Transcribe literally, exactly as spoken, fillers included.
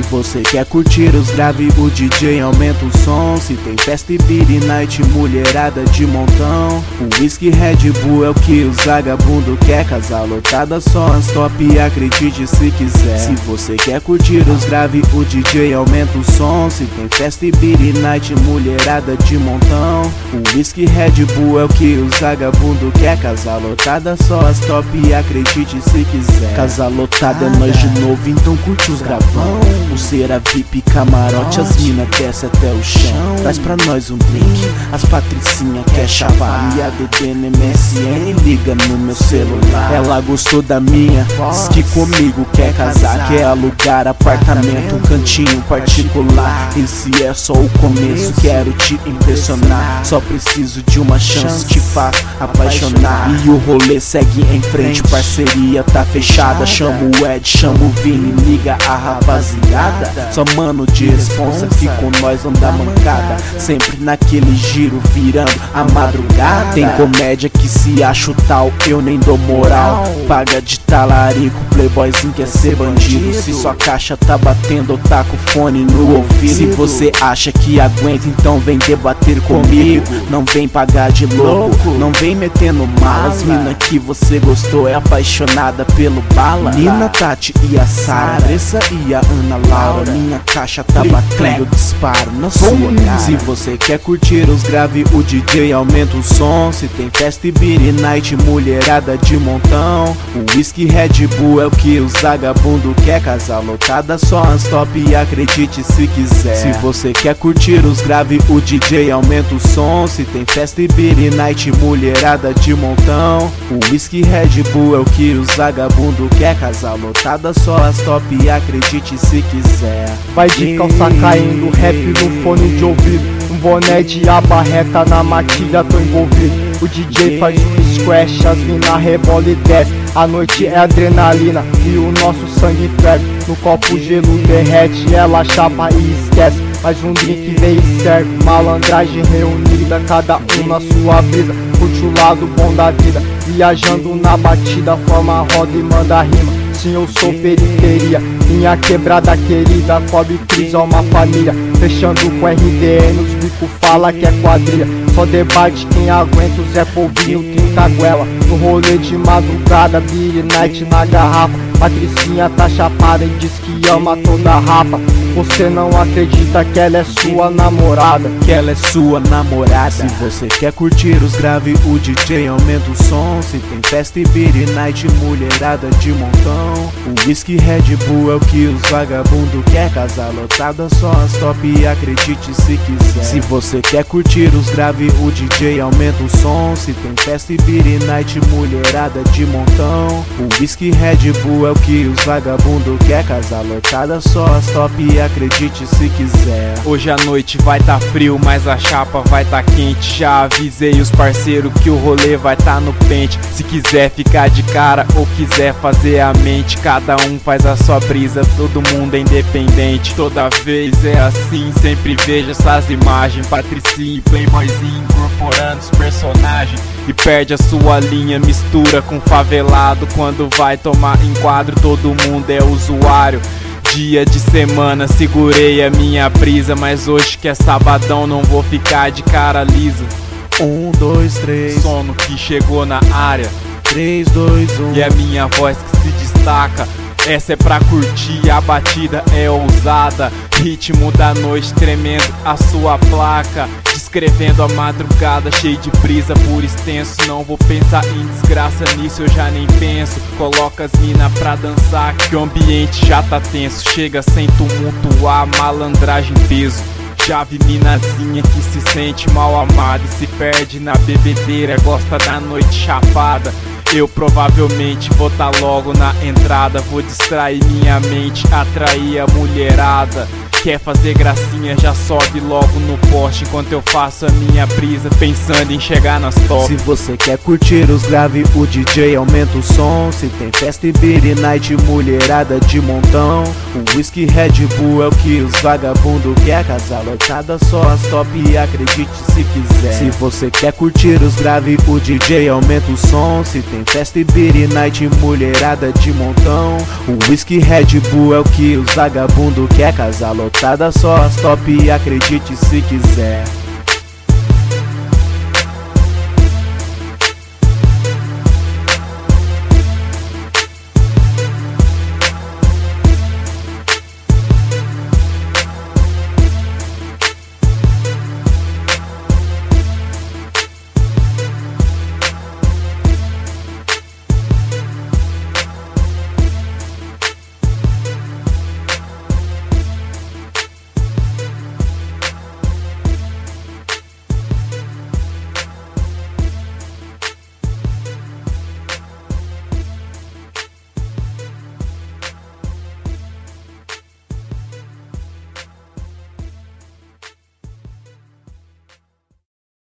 você quer curtir os grave, o D J aumenta o som. Se tem festa e beat night, mulherada de montão. O whisky Red Bull é o que os vagabundo quer. Casa lotada só as top, acredite se quiser. Se você quer curtir os grave, o D J aumenta o som. Se tem festa e beat night, mulherada de montão. O whisky Red Bull é o que os vagabundo quer. Casa lotada só as top, acredite se quiser. Casa lotada é nós de novo, então curte os gravão. Pulseira V I P, camarote, as mina desce até o chão. Traz pra nós um drink, as patricinha quer chavar. E a D D no M S N liga no meu celular. Ela gostou da minha, diz que comigo quer casar. Quer alugar apartamento, um cantinho particular. Esse é só o começo, quero te impressionar. Só preciso de uma chance, te faço apaixonar. E o rolê segue em frente, parceria tá fechada. Chamo o Ed, chamo o Vini, liga a rapaziada. Só mano de responsa, que com nós não dá mancada. Sempre naquele giro, virando a madrugada. Tem comédia que se acha o tal, eu nem dou moral. Paga de talarico, playboyzinho quer ser bandido. Se sua caixa tá batendo, eu taco o fone no ouvido. Se você acha que aguenta, então vem debater comigo. Não vem pagar de louco, não vem metendo malas. Mina que você gostou é apaixonada pelo bala. Nina, Tati e a Sara, Andressa e a Ana Laura. Minha caixa tá batendo, eu disparo na sua cara. Se você quer curtir os grave, o D J aumenta o som. Se tem festa e beat night, mulherada de montão. O whisky Red Bull é o que os vagabundo quer. Casa lotada só as top, acredite se quiser. Se você quer curtir os grave, o D J aumenta o som. Se tem festa e beat night, mulherada de montão. O whisky Red Bull é o que os vagabundo quer. Casa lotada só as top, acredite se quiser. Vai de calça caindo, rap no fone de ouvido. Um boné de aba reta na matilha, tô envolvido. O D J faz um squash, as mina rebola e desce. A noite é adrenalina e o nosso sangue ferve. No copo o gelo derrete, ela chapa e esquece. Mais um drink vem e serve, malandragem reunida, cada um na sua brisa. Curte o lado bom da vida, viajando na batida, forma roda e manda rima. Sim, eu sou periferia, minha quebrada querida, cobre crise é uma família. Fechando com R D N, os bico fala que é quadrilha. Só debate quem aguenta, o Zé Polvinho, trinta goela. No rolê de madrugada, beat night na garrafa. Patricinha tá chapada e diz que ama toda rapa. Você não acredita que ela é sua namorada, que ela é sua namorada. Se você quer curtir os grave, o D J aumenta o som. Se tem festa e beat night, mulherada de montão. O whisky Red Bull é o que os vagabundo quer. Casa lotada só as top, acredite se quiser. Se você quer curtir os grave, o D J aumenta o som. Se tem festa e beat night, mulherada de montão. O whisky Red Bull é o que os vagabundo quer. Casa lotada só as top, acredite se quiser. Hoje a noite vai tá frio, mas a chapa vai tá quente. Já avisei os parceiros que o rolê vai tá no pente. Se quiser ficar de cara ou quiser fazer a mente, cada um faz a sua brisa, todo mundo é independente. Toda vez é assim, sempre vejo essas imagens. Patricinha e playboyzinho incorporando os personagens. E perde a sua linha, mistura com favelado. Quando vai tomar enquadro, todo mundo é usuário. Dia de semana, segurei a minha brisa, mas hoje que é sabadão não vou ficar de cara lisa. Um, dois, três. Sono que chegou na área. Três, dois, um. E é minha voz que se destaca. Essa é pra curtir, a batida é ousada. Ritmo da noite tremendo a sua placa. Descrevendo a madrugada, cheio de brisa por extenso. Não vou pensar em desgraça, nisso eu já nem penso. Coloca as mina pra dançar, que o ambiente já tá tenso. Chega sem tumultuar, malandragem peso. Já vi minazinha que se sente mal amada e se perde na bebedeira, gosta da noite chapada. Eu provavelmente vou tá logo na entrada, vou distrair minha mente, atrair a mulherada. Quer fazer gracinha, já sobe logo no poste, enquanto eu faço a minha brisa, pensando em chegar nas top. Se você quer curtir os grave, o D J aumenta o som. Se tem festa e beat night, mulherada de montão. O whisky Red Bull é o que os vagabundo quer. Casa lotada só as top, acredite se quiser. Se você quer curtir os grave, o D J aumenta o som. Se tem tem festa e beer night, mulherada de montão. O whisky Red Bull é o que os vagabundo quer. Casa lotada, só as top, acredite se quiser.